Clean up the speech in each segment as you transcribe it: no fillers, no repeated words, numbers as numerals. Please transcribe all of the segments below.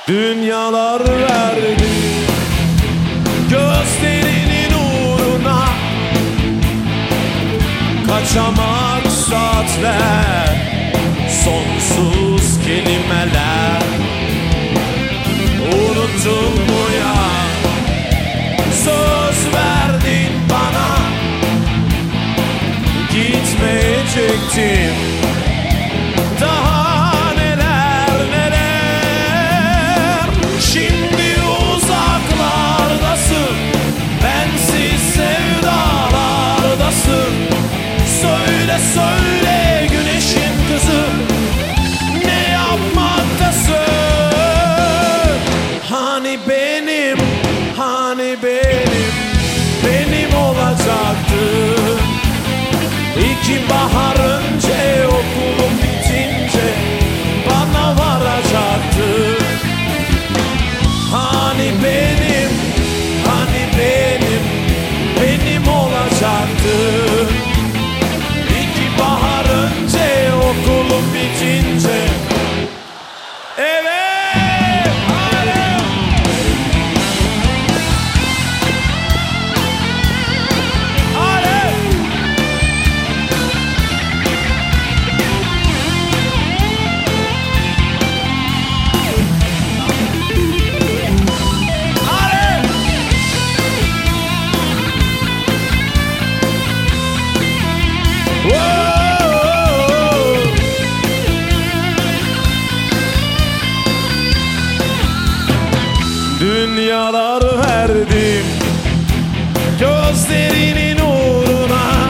Dünyalar verdi gözlerinin uğruna, kaçamak saatler, sonsuz kelimeler. Unuttun mu ya, söz verdin bana, gitmeyecektim. Daha neler neler. Şimdi uzaklardasın, bensiz sevdalardasın. Söyle söyle güneşin kızı, ne yapmaktasın? Hani benim, hani benim olacaktın. İki bahar önce, okulum bitince bana varacaktın. Hani benim olacaktın. İki bahar önce, okulum bitince. Evet, hadi. Hadi. Dünyalar verdim gözlerinin uğruna,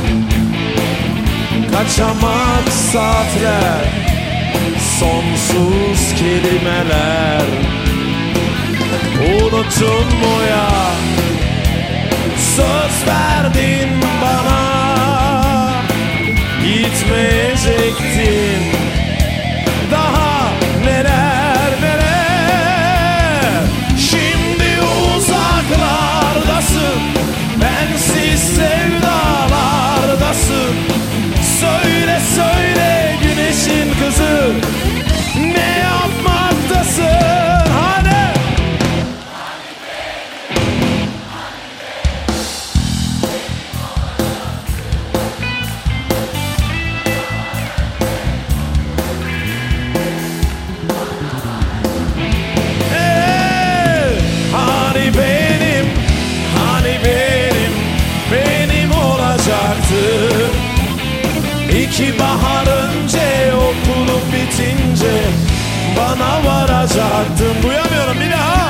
kaçamak saatler, sonsuz kelimeler. Unuttun mu ya, söz verdin bana, gitmeyecektin. Daha neler neler. Şimdi uzaklardasın, bensiz sevdalardasın. Söyle söyle güneşin kızı, ne yapmaktasın? Hadi. Benim olacaktın. İki bahar önce, okulum bitince bana varacaktın. Duyamıyorum bir daha.